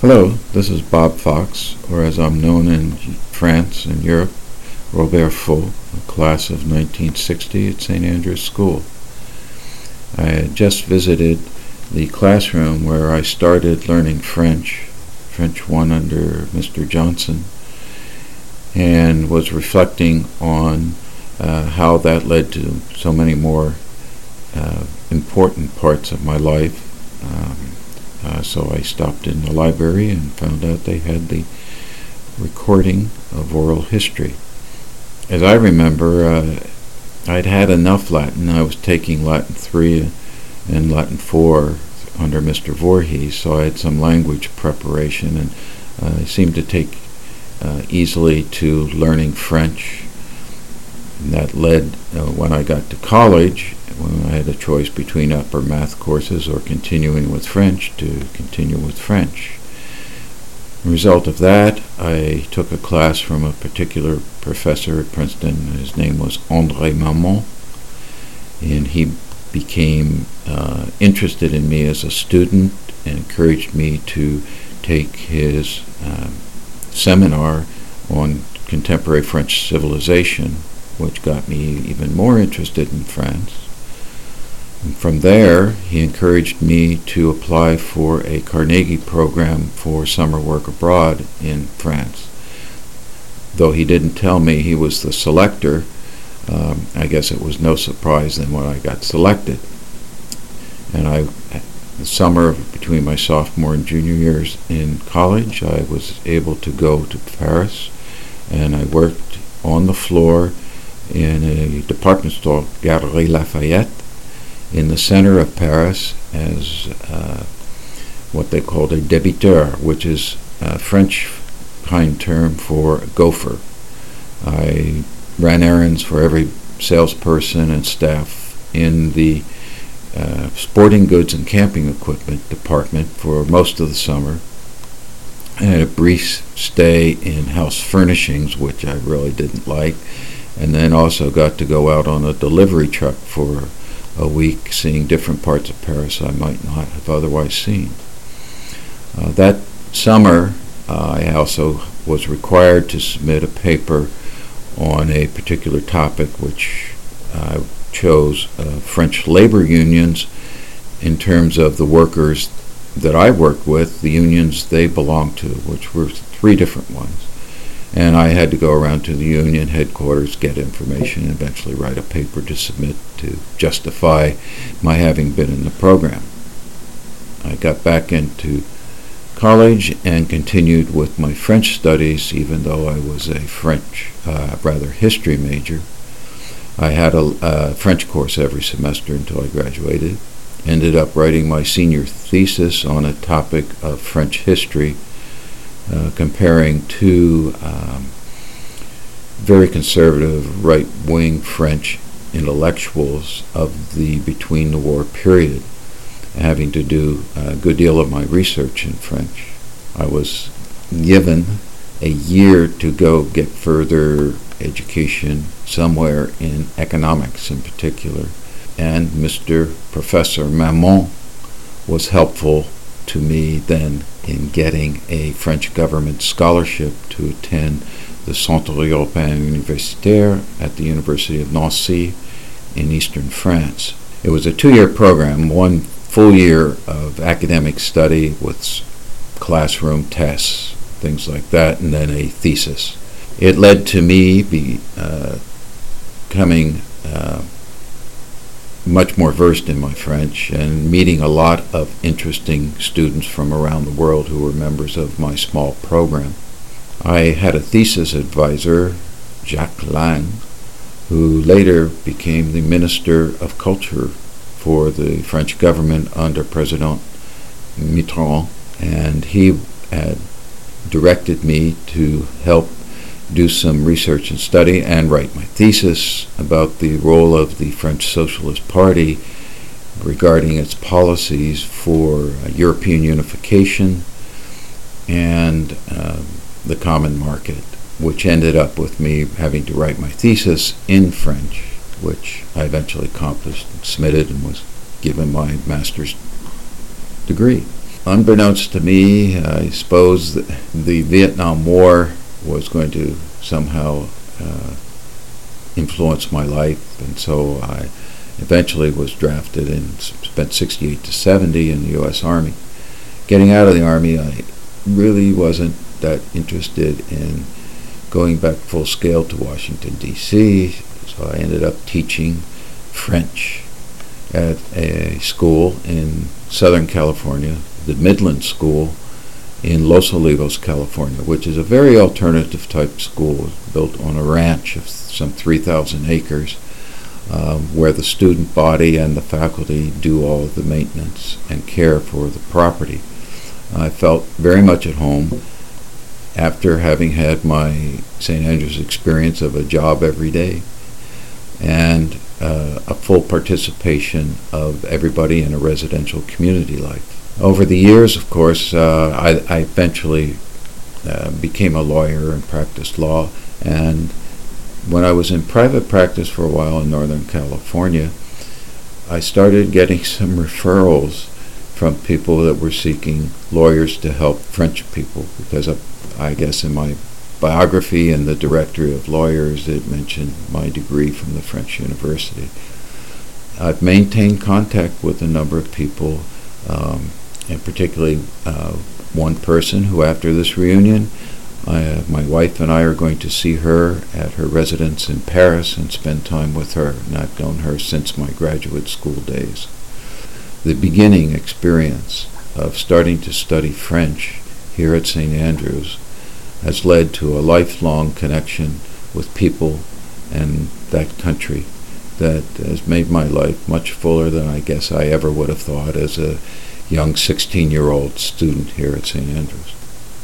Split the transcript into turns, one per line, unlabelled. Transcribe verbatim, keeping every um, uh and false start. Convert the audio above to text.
Hello, this is Bob Fox, or as I'm known in France and Europe, Robert Faux, a class of nineteen sixty at Saint Andrew's School. I had just visited the classroom where I started learning French, French one under Mister Johnson, and was reflecting on uh, how that led to so many more uh, important parts of my life. Um, Uh, so I stopped in the library and found out they had the recording of oral history. As I remember, uh, I'd had enough Latin. I was taking Latin three and Latin four under Mister Voorhees, so I had some language preparation, and uh, I seemed to take uh, easily to learning French. And that led, uh, when I got to college, when I had a choice between upper math courses or continuing with French, to continue with French. As a result of that, I took a class from a particular professor at Princeton. His name was André Marmont, and he became uh, interested in me as a student and encouraged me to take his um, seminar on contemporary French civilization, which got me even more interested in France. And from there, he encouraged me to apply for a Carnegie program for summer work abroad in France. Though he didn't tell me he was the selector, um, I guess it was no surprise then when I got selected. And I, the summer between my sophomore and junior years in college, I was able to go to Paris, and I worked on the floor in a department store, Galeries Lafayette, in the center of Paris, as uh, what they called a débiteur, which is a French kind term for gopher. I ran errands for every salesperson and staff in the uh, sporting goods and camping equipment department for most of the summer. I had a brief stay in house furnishings, which I really didn't like, and then also got to go out on a delivery truck for a week, seeing different parts of Paris I might not have otherwise seen. Uh, that summer, uh, I also was required to submit a paper on a particular topic, which I chose uh, French labor unions in terms of the workers that I worked with, the unions they belonged to, which were three different ones. And I had to go around to the union headquarters, get information, and eventually write a paper to submit to justify my having been in the program. I got back into college and continued with my French studies, even though I was a French, uh, rather history major. I had a, a French course every semester until I graduated. Ended up writing my senior thesis on a topic of French history, Uh, comparing two um, very conservative right-wing French intellectuals of the between-the-war period, having to do a good deal of my research in French. I was given a year to go get further education somewhere in economics in particular, and Mister Professor Marmont was helpful to me then in getting a French government scholarship to attend the Centre Européen Universitaire at the University of Nancy in eastern France. It was a two-year program, one full year of academic study with classroom tests, things like that, and then a thesis. It led to me be, uh, becoming uh, much more versed in my French and meeting a lot of interesting students from around the world who were members of my small program. I had a thesis advisor, Jacques Lang, who later became the Minister of Culture for the French government under President Mitterrand, and he had directed me to help do some research and study and write my thesis about the role of the French Socialist Party regarding its policies for uh, European unification and uh, the common market, which ended up with me having to write my thesis in French, which I eventually accomplished and submitted and was given my master's degree. unbeknownst to me, I suppose that the Vietnam War was going to somehow uh, influence my life, and so I eventually was drafted and spent sixty-eight to seventy in the U S Army. Getting out of the Army, I really wasn't that interested in going back full scale to Washington, D C, so I ended up teaching French at a school in Southern California, the Midland School in Los Olivos, California, which is a very alternative type school built on a ranch of some three thousand acres, um, where the student body and the faculty do all of the maintenance and care for the property. I felt very much at home after having had my Saint Andrews experience of a job every day and uh, a full participation of everybody in a residential community life. Over the years, of course, uh, I, I eventually uh, became a lawyer and practiced law, and when I was in private practice for a while in Northern California, I started getting some referrals from people that were seeking lawyers to help French people, because I, I guess in my biography in the directory of lawyers it mentioned my degree from the French University. I've maintained contact with a number of people, um, and particularly uh, one person who, after this reunion, I, uh, my wife and I are going to see her at her residence in Paris and spend time with her, and I've known her since my graduate school days. The beginning experience of starting to study French here at Saint Andrews has led to a lifelong connection with people and that country that has made my life much fuller than I guess I ever would have thought as a young sixteen-year-old student here at Saint Andrews.